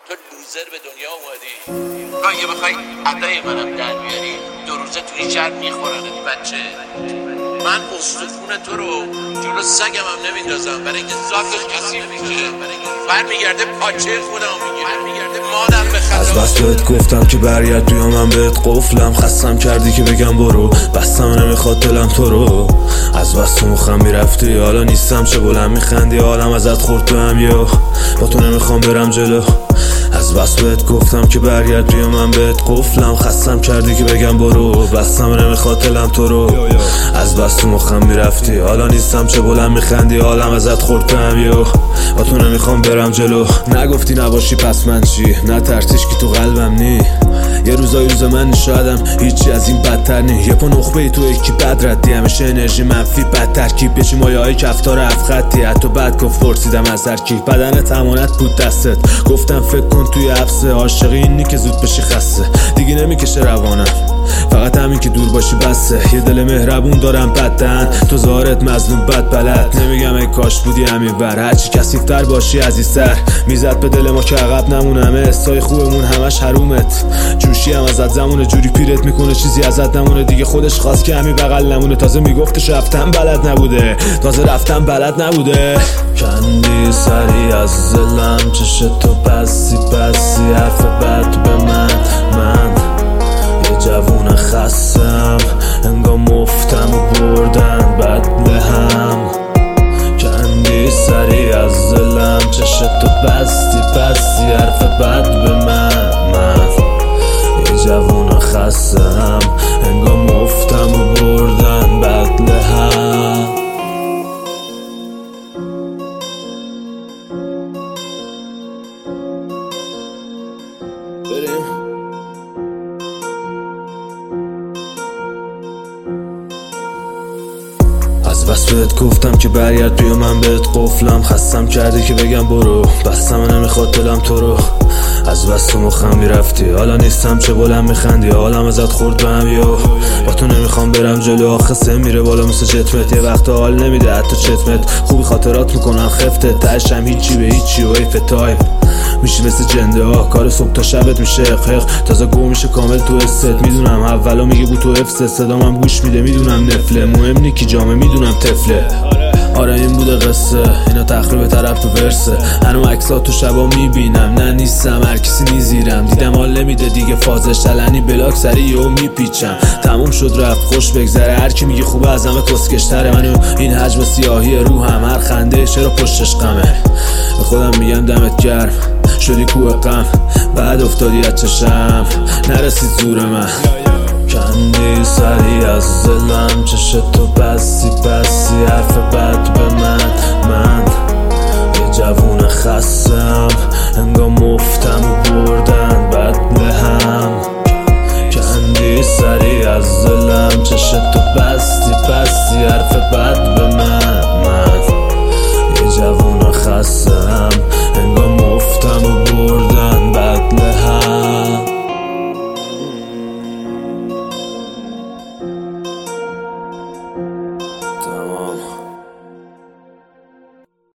تو لوزر به دنیا اومدی. اگه بخوای ادای منم در بیاری 2 روزه تو این شهر میخورنت بچه. من استخون تو رو جلو سگم هم نمیندازم، برای اینکه ذاتش کثیف میشه، برمیگرده پاچه خودم میگه، برمیگرده مادر به خطا. از بس بهت گفتم که برگرد بیا من بهت قفلم، خستم کردی که بگم برو، بستم نمیخواد دلم تو رو. از بس تو مخم میرفتی حالا نیستم، چه بلند میخندی حالم ازت خورد تو هم، یا با تو نمیخوام برم جلو. از بس بهت گفتم که برگرد بیا من بهت قفلم، خستم کردی که بگم برو، بستم نمیخواد دلم تو رو. از بس تو مخم میرفتی حالا نیستم، چه بلند میخندی حالم ازت خورد تو هم، یا با تو نمیخوام برم جلو. نگفتی نباشی پس من چی، نه ترسیش که تو قلبم نی، یه روزای روز من شایدم هیچی از این بدتر نی. یه پا نخبه ای تو یکی بد ردی، همیشه انرژی منفی بد ترکیب، یه چی مایه های کفتار 7 خطی. حتی بد گفت پرسیدم از هر کی، بدن تمانت بود دستت، گفتم فکر کن توی حبسه، عاشقی اینی که زود بشی خسته، دیگه نمیکشه روانم، فقط همین که دور باشی بسه. یه دل مهربون دارم بدن، تو ظاهرت مظلوم بد بلد، نمیگم ای کاش بودی همین بر، هرچی کثیف‌تر باشی عزیزتر، میزد به دل ما که عقب نمونم، حسای خوبمون همش حرومت، جوشی هم ازت زمونه، جوری پیرت میکنه چیزی ازت نمونه، دیگه خودش خواست که همین بغل نمونه، تازه میگفتش رفتم بلد نبوده، تازه رفتم بلد نبوده. کندی سری از دلم، چش تو بسی حرف بد به من یه جوون خستم، انگار مفتم و بردن بدله هم. کندی سری از دلم، چش تو بسی حرف بد به من یه جوون خستم، انگار مفتم و بردن بدله هم. بریم از بس بهت گفتم که برگرد بیا من بهت قفلم، خستم کردی که بگم برو، بستم نمیخواد دلم تو رو. از بس تو مخم میرفتی حالا نیستم، چه بلند میخندی حالم ازت خورد به هم، یا با تو نمیخوام برم جلو. آخه سه میره بالا مثل جتمت، یه وقتا حال نمیده حتی چتمت، خوبی خاطرات میکنن خفتت، تهشم هیچی به هیچی و ایف تایم میشی مثل جنده ها، کار صبح تا شبت میشه اقق، تازه گو میشه کامل تو استت. میدونم اولا میگه بود تو افسه، صدام هم گوش میده میدونم نفله، مهم نی کی جامه میدونم طفله. آره این بوده قصه، اینا تخریب طرف تو ورسه، هنو عکسات تو شبا میبینم، نه نیستم هر کسی میزیرم، دیدم حال نمیده دیگه فازش تلنی بلاک سری و میپیچم، تموم شد رفت خوش بگذره، هر کی میگه خوبه از همه کسکشتره، منو این حجم سیاهی روحم، هر خنده چرا پشتش غمه، به خودم میگم دمت گرم شدی کوه غم، بعد افتادی از چشم نرسید زور من. کندی سری از دلم، چش تو بسی حرف بد به من یه جوون خستم، انگار مفتم و بردن بدله هم. کندی سری از دلم، چش تو بسی